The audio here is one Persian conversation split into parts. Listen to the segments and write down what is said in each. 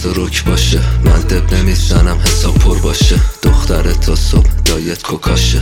روک باشه. من دب نمیزنم حساب پر باشه. دختر تا صبح دایت کوکاشه.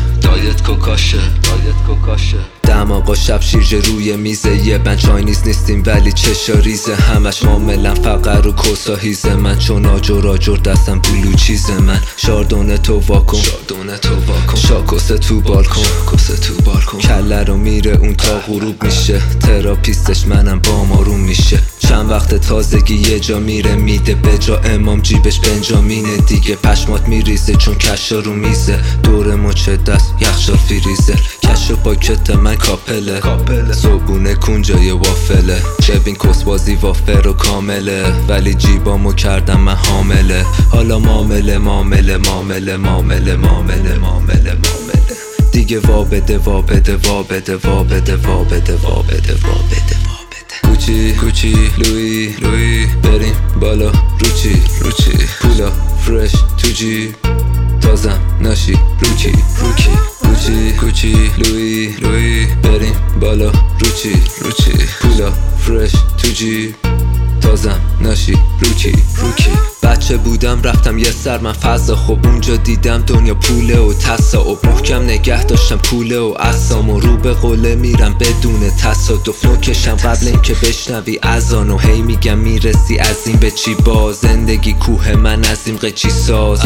دماغا شب شیرجه روی میزه. یه بند چاینیز نیستیم ولی چشا ریزه. همش معاملم فقر و کوسا هیزه. من چون آجر دستم بلو چیزه. من شاردونه تو واکن شاکوسه تو بالکن کله رو میره اون تا غروب میشه. تراپیستش منم با آروم میشه. چند وقت تازگی یه جا میره میده به جا امام جیبش بنجامینه دیگه. پشمات میریزه چون کشا رو میزه. دور مچ دست یخشا فریزر. کش و پاکت من کاپله. صبونه کنجای وافله. ببین کسبازی وافر و کامله. ولی جیبامو کردم من حامله. حالا معامله دیگه وابده کوچی لوی بریم بالا روچی پولا فرش تو جیب تازم ناشی روکی کوچی لوی بریم بالا روچی پولا فرش تو جیب تازم ناشی روکی بچه بودم رفتم یه سر من فضا. خب اونجا دیدم دنیا پوله و تصاحب. محکم نگه داشتم پوله و اقسام و رو به قله میرم بدون تصادف. نوکشم قبل اینکه بشنوی اذانو. هی میگم میرسی از این به چی باز. زندگی کوه من از این قچی ساز.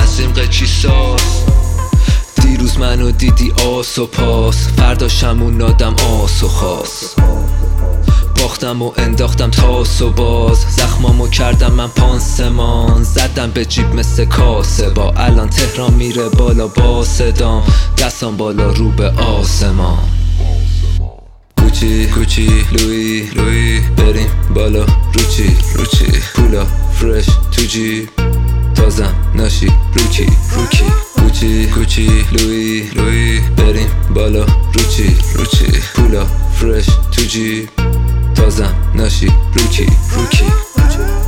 دیروز منو دیدی آس و پاس. فرداشم اون آدم آس و خاص. باختم و انداختم تاس و باز. زخمامو کردم من پانسمان. زدم به جیب مثل کاسه با. الان تهران میره بالا با صدام. دستم بالا رو به آسمان. کوچی لوی بریم بالا روچی پولا فرش تو جیب تازم ناشی روکی کوچی لوی بریم بالا روچی پولا فرش تو جیب تازم ناشی روکی